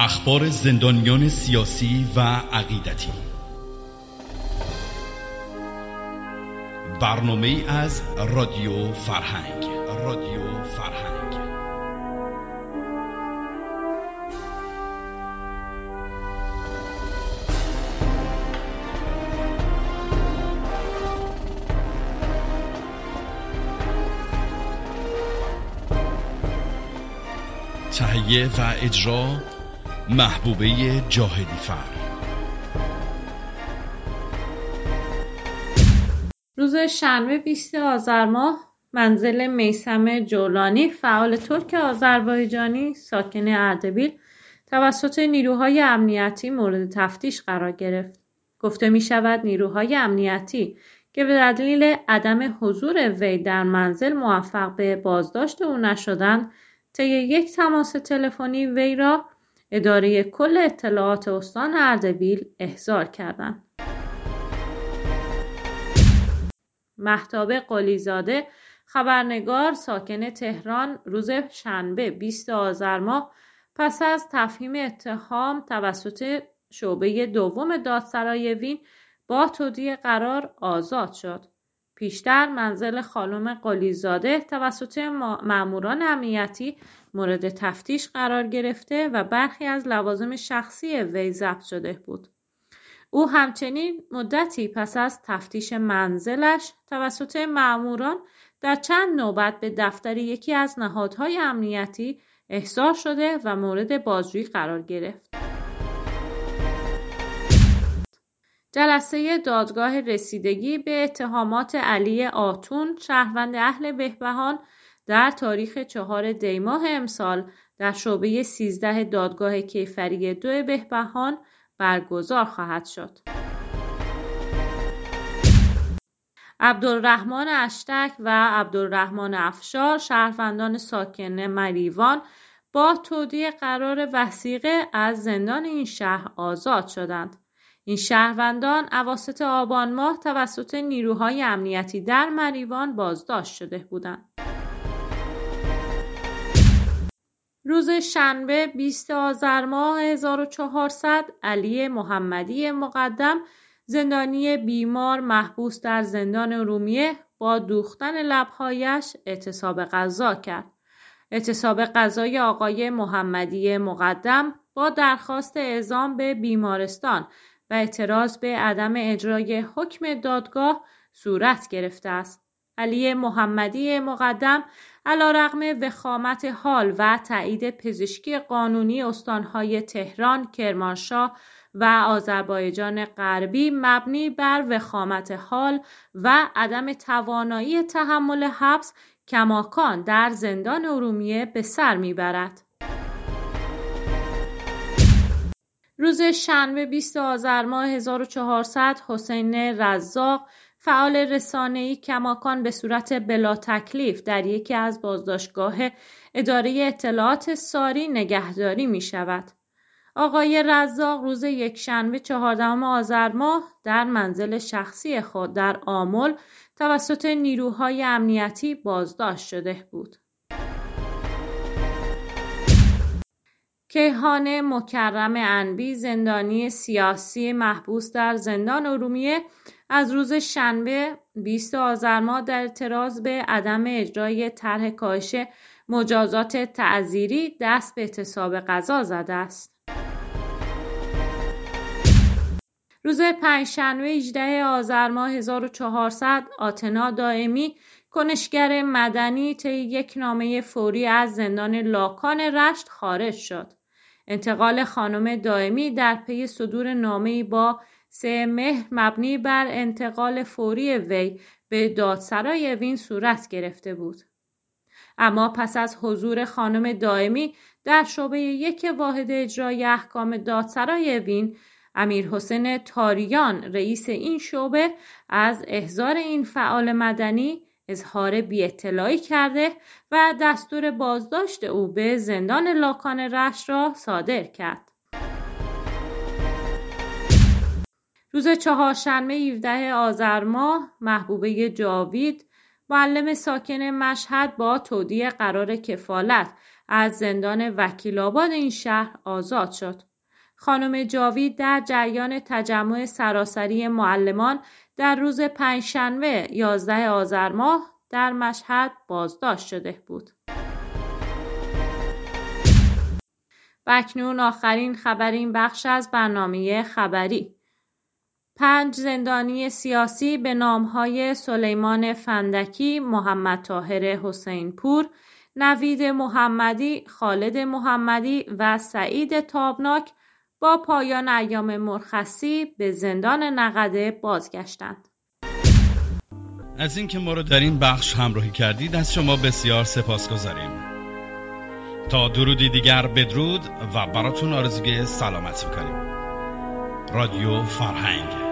اخبار زندانیان سیاسی و عقیدتی. برنامه‌ای از رادیو فرهنگ. تهیه و اجرا محبوبه جاهدی فر. روز شنبه 20 آذر ماه منزل میثم جولانی فعال ترک آذربایجانی ساکن اردبیل توسط نیروهای امنیتی مورد تفتیش قرار گرفت. گفته می شود نیروهای امنیتی که به دلیل عدم حضور وی در منزل موفق به بازداشت او نشدند، طی یک تماس تلفنی وی را اداره کل اطلاعات استان اردبیل احضار کردند. مهتاب قلیزاده خبرنگار ساکن تهران روز شنبه 20 آذر ماه پس از تفهیم اتهام توسط شعبه دوم دادسرای وین با تودیع قرار آزاد شد. پیشتر منزل خانم قلیزاده توسط ماموران امنیتی مورد تفتیش قرار گرفته و برخی از لوازم شخصی وی ضبط شده بود. او همچنین مدتی پس از تفتیش منزلش توسط ماموران در چند نوبت به دفتر یکی از نهادهای امنیتی احضار شده و مورد بازجویی قرار گرفت. جلسه دادگاه رسیدگی به اتهامات علی آتون شهروند اهل بهبهان در تاریخ 4 دی ماه امسال در شعبه 13 دادگاه کیفری 2 بهبهان برگزار خواهد شد. عبدالرحمن اشتک و عبدالرحمن افشار شهروندان ساکن مریوان با تودیع قرار وثیقه از زندان این شهر آزاد شدند. این شهروندان اواسط آبان ماه توسط نیروهای امنیتی در مریوان بازداشت شده بودند. روز شنبه 20 آذر ماه 1400 علی محمدی مقدم زندانی بیمار محبوس در زندان ارومیه با دوختن لب‌هایش اعتصاب غذا کرد. اعتصاب غذای آقای محمدی مقدم با درخواست اعزام به بیمارستان و اعتراض به عدم اجرای حکم دادگاه صورت گرفته است. علی محمدی مقدم علیرغم وخامت حال و تایید پزشکی قانونی استانهای تهران، کرمانشاه و آذربایجان غربی مبنی بر وخامت حال و عدم توانایی تحمل حبس کماکان در زندان ارومیه به سر میبرد. روز شنبه 20 آذر ماه 1400 حسین رزاق فعال رسانه‌ای کماکان به صورت بلا تکلیف در یکی از بازداشتگاه اداره اطلاعات ساری نگهداری می شود. آقای رزاق روز یکشنبه 14 آذر ماه در منزل شخصی خود در آمل توسط نیروهای امنیتی بازداشت شده بود. کیهان مکرم انبی زندانی سیاسی محبوس در زندان ارومیه از روز شنبه 20 آذر ماه در اعتراض به عدم اجرای طرح کاهش مجازات تعزیری دست به اعتصاب غذا زده است. روز پنجشنبه 18 آذر ماه 1400 آتنا دائمی کنشگر مدنی طی یک نامه فوری از زندان لاکان رشت خارج شد. انتقال خانم دائمی در پی صدور نامه‌ای با 3 مهر مبنی بر انتقال فوری وی به دادسرای وین صورت گرفته بود. اما پس از حضور خانم دائمی در شعبه 1 واحد اجرای احکام دادسرای وین، امیرحسین تاریان رئیس این شعبه از احضار این فعال مدنی اظهار بی‌اطلاعی کرده و دستور بازداشت او به زندان لاکان رشت را صادر کرد. روز چهارشنبه 17 آذر ماه محبوبه جاوید معلم ساکن مشهد با تودیع قرار کفالت از زندان وکیل‌آباد این شهر آزاد شد. خانم جاوید در جریان تجمع سراسری معلمان در روز پنجشنبه 11 آذر ماه در مشهد بازداشت شده بود. و اکنون آخرین خبر این بخش از برنامه خبری. 5 زندانی سیاسی به نامهای سلیمان فندکی، محمد طاهر حسینپور، نوید محمدی، خالد محمدی و سعید تابناک با پایان ایام مرخصی به زندان نقده بازگشتند. از اینکه ما رو در این بخش همراهی کردید از شما بسیار سپاسگزاریم. تا درودی دیگر بدرود و براتون آرزوی سلامت می‌کنیم. رادیو فرهنگ.